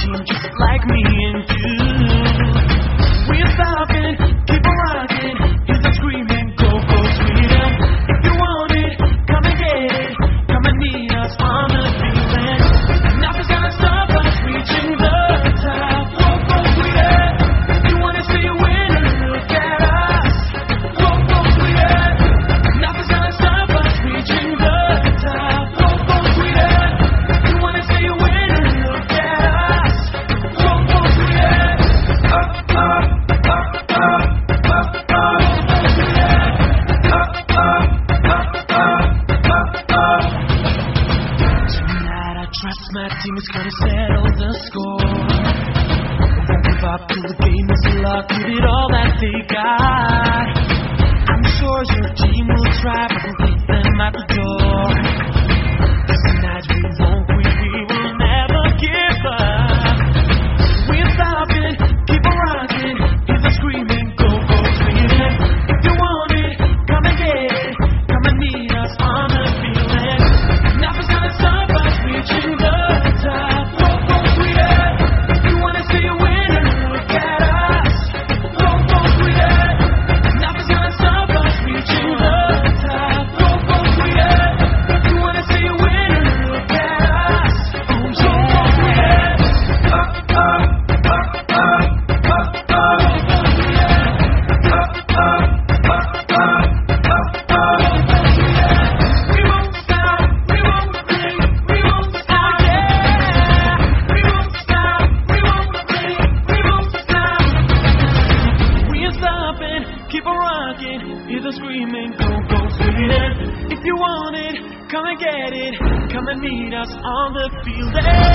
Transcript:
team just like me and you. We're stopping, keep on rocking. Hear the screaming, go, go, Sweden. If you want it, come and get it. Come and meet us on the feeling. Nothing's gonna stop us reaching the top. Go, go, Sweden. If you wanna see a winner, look at us. Go, go, Sweden. Nothing's gonna stop us reaching the top. Go, go, Sweden. If you wanna see a winner, look at us. Go, go, Sweden. Tonight I trust my team is gonna settle the score. Won't give up till the game is locked. Give it all that they got. I'm sure your team will try, but we'll beat them at the door. This night we won't quit, we will never give up. We're stopping, keep on rocking. Hear the screaming, go, go, Sweden. If you want it, come and get it. Come and meet us on the feeling. Nothing's gonna stop us reaching the top. Go, go, Sweden. If you wanna see a winner, look at us. Go, go, Sweden. Nothing's gonna stop us reaching the top. Go, go, Sweden. If you wanna see a winner, look at us. Oh, yeah. Go, go, Sweden. We won't stop, we won't blink, we won't stop, yeah. We won't stop, we won't blink, we won't stop. We're stopping, keep on rocking. Hear the screaming, go, go, Sweden. If you want it, come and get it. Come and meet us on the field.